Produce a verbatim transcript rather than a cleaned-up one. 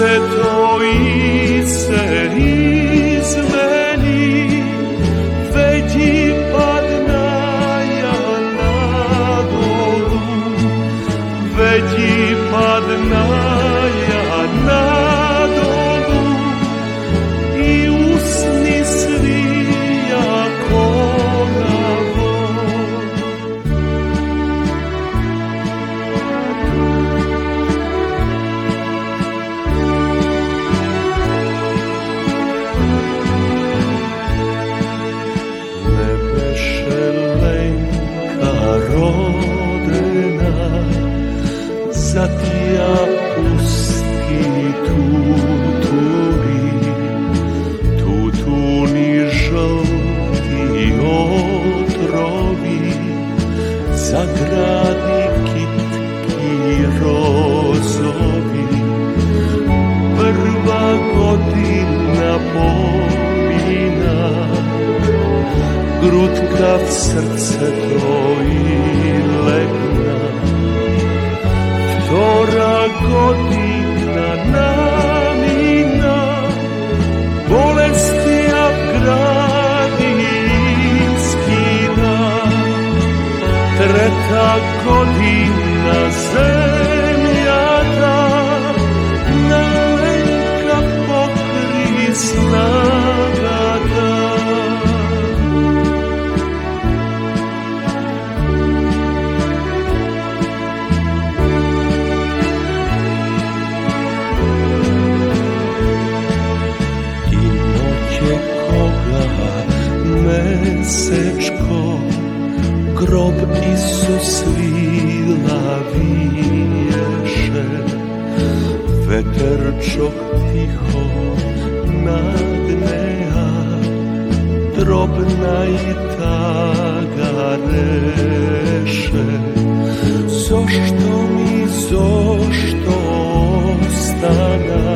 srce to i se izmeni, već padna ja na dolu, već padna ja na dolu i usni svi jako navo. Rodena, zatija pusti tutuni, tutuni žolti otrovi, zagradi kitki rozovi. Prva godina pomina, grutka v srce to i legna. Vtora godina namina, bolesti Afgradi skina. Treta godina zemlja ta, nalenka pokri snaga da. Mesečko, grob Isus svila viješe, veterčok tiho nagneja, drobna i taga reše. Zašto mi, zašto ostana